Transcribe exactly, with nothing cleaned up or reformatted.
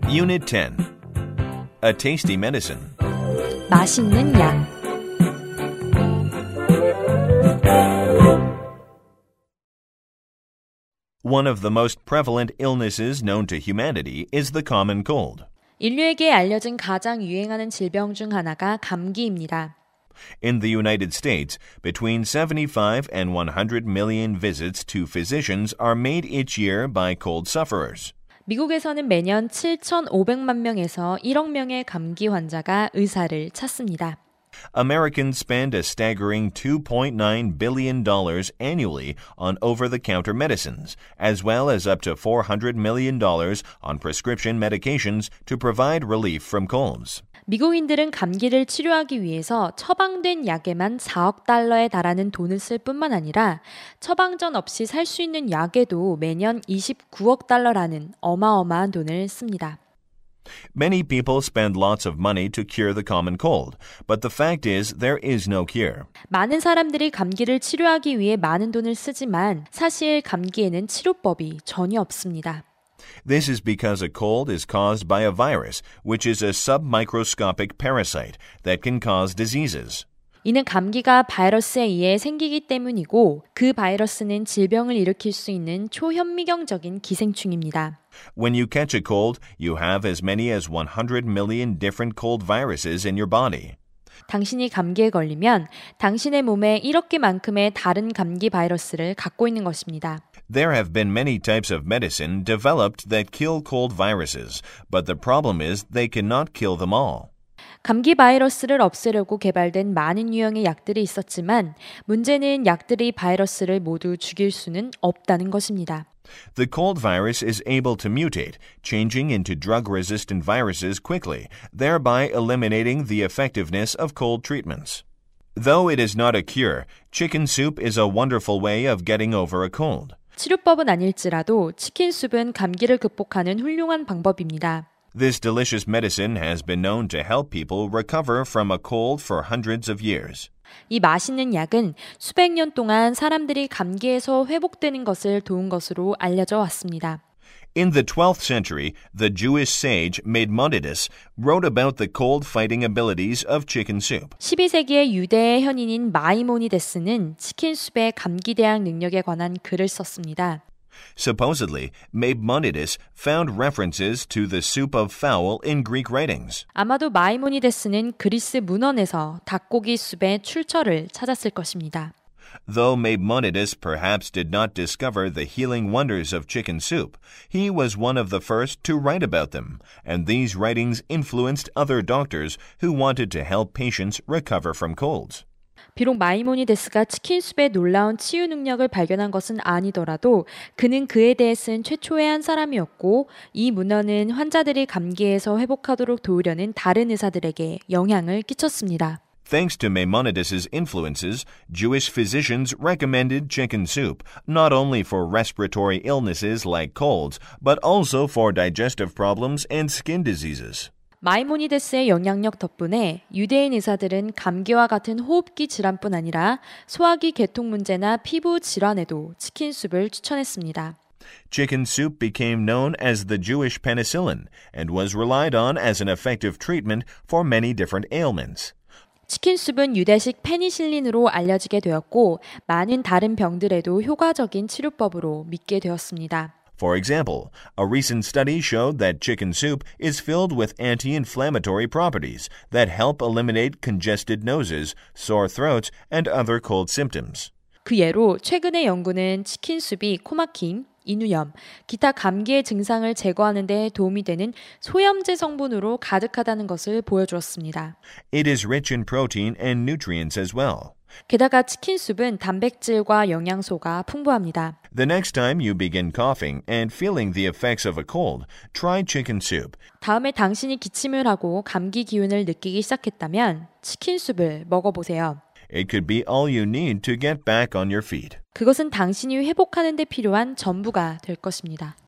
Unit ten. A tasty medicine. 맛있는 약. One of the most prevalent illnesses known to humanity is the common cold. 인류에게 알려진 가장 유행하는 질병 중 하나가 감기입니다. In the United States, between seventy-five and one hundred million visits to physicians are made each year by cold sufferers. 미국에서는 매년 칠천오백만 명에서 일억 명의 감기 환자가 의사를 찾습니다. Americans spend a staggering two point nine billion dollars annually on over-the-counter medicines, as well as up to four hundred million dollars on prescription medications to provide relief from colds. 미국인들은 감기를 치료하기 위해서 처방된 약에만 사억 달러에 달하는 돈을 쓸 뿐만 아니라 처방전 없이 살 수 있는 약에도 매년 이십구억 달러라는 어마어마한 돈을 씁니다. Many people spend lots of money to cure the common cold, but the fact is there is no cure. 많은 사람들이 감기를 치료하기 위해 많은 돈을 쓰지만 사실 감기에는 치료법이 전혀 없습니다. This is because a cold is caused by a virus, which is a submicroscopic parasite that can cause diseases. 이는 감기가 바이러스에 의해 생기기 때문이고 그 바이러스는 질병을 일으킬 수 있는 초현미경적인 기생충입니다. When you catch a cold, you have as many as one hundred million different cold viruses in your body. 당신이 감기에 걸리면 당신의 몸에 일억 개만큼의 다른 감기 바이러스를 갖고 있는 것입니다. There have been many types of medicine developed that kill cold viruses, but the problem is they cannot kill them all. 감기 바이러스를 없애려고 개발된 많은 유형의 약들이 있었지만 문제는 약들이 바이러스를 모두 죽일 수는 없다는 것입니다. The cold virus is able to mutate, changing into drug-resistant viruses quickly, thereby eliminating the effectiveness of cold treatments. Though it is not a cure, chicken soup is a wonderful way of getting over a cold. 치료법은 아닐지라도 치킨 수프는 감기를 극복하는 훌륭한 방법입니다. This delicious medicine has been known to help people recover from a cold for hundreds of years. 이 맛있는 약은 수백 년 동안 사람들이 감기에서 회복되는 것을 도운 것으로 알려져 왔습니다. In the twelfth century, the Jewish sage Maimonides wrote about the cold-fighting abilities of chicken soup. 십이 세기의 유대의 현인인 마이모니데스는 치킨 수프의 감기 대항 능력에 관한 글을 썼습니다. Supposedly, Maimonides found references to the soup of fowl in Greek writings. 아마도 마이모니데스는 그리스 문헌에서 닭고기 수프의 출처를 찾았을 것입니다. Though Maimonides perhaps did not discover the healing wonders of chicken soup, he was one of the first to write about them, and these writings influenced other doctors who wanted to help patients recover from colds. 비록 마이모니데스가 치킨 수프의 놀라운 치유 능력을 발견한 것은 아니더라도 그는 그에 대해 쓴 최초의 한 사람이었고 이 문헌은 환자들이 감기에서 회복하도록 도우려는 다른 의사들에게 영향을 끼쳤습니다. Thanks to Maimonides' influences, Jewish physicians recommended chicken soup not only for respiratory illnesses like colds, but also for digestive problems and skin diseases. 마이모니데스의 영향력 덕분에 유대인 의사들은 감기와 같은 호흡기 질환뿐 아니라 소화기 계통 문제나 피부 질환에도 치킨 수프를 추천했습니다. Chicken soup became known as the Jewish penicillin and was relied on as an effective treatment for many different ailments. 치킨 수프는 유대식 페니실린으로 알려지게 되었고 많은 다른 병들에도 효과적인 치료법으로 믿게 되었습니다. For example, a recent study showed that chicken soup is filled with anti-inflammatory properties that help eliminate congested noses, sore throats, and other cold symptoms. 그 예로 최근의 연구는 치킨 수프이 코막힘, 인후염, 기타 감기의 증상을 제거하는 데 도움이 되는 소염제 성분으로 가득하다는 것을 보여주었습니다. It is rich in protein and nutrients as well. 게다가 치킨 수프는 단백질과 영양소가 풍부합니다. The next time you begin coughing and feeling the effects of a cold, try chicken soup. 다음에 당신이 기침을 하고 감기 기운을 느끼기 시작했다면 치킨 수프를 먹어보세요. It could be all you need to get back on your feet. 그것은 당신이 회복하는 데 필요한 전부가 될 것입니다.